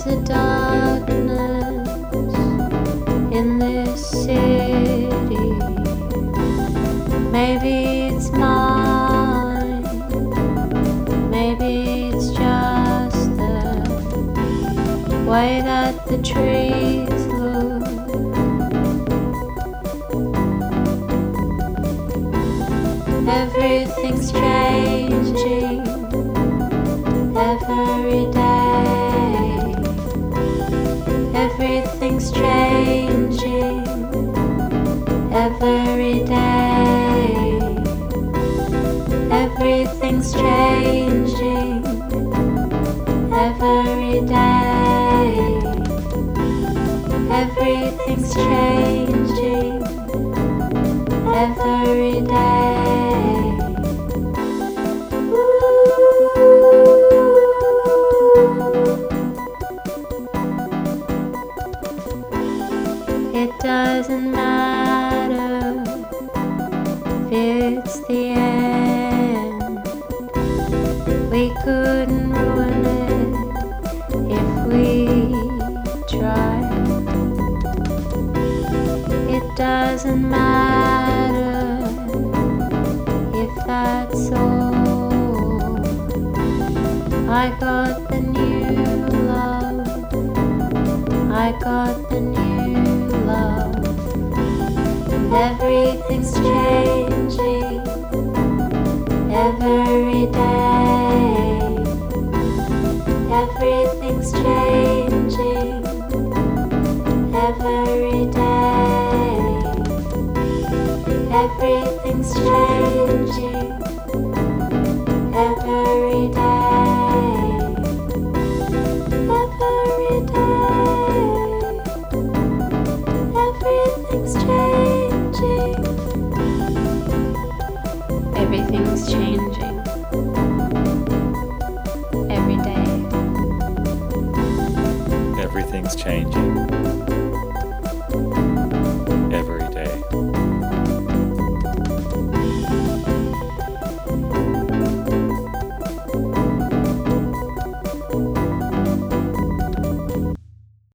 There's a darkness in this city. Maybe it's mine, maybe it's just the way that the trees look. Everything's changing every day. Everything's changing every day. Everything's changing every day. Everything's changing every day. It doesn't matter if it's the end. We couldn't ruin it if we tried. It doesn't matter if that's all. I got the new love. I got the new love. Everything's changing every day. Everything's changing every day. Everything's changing every day. Every day. Everything's changing. Everything's changing every day. Everything's changing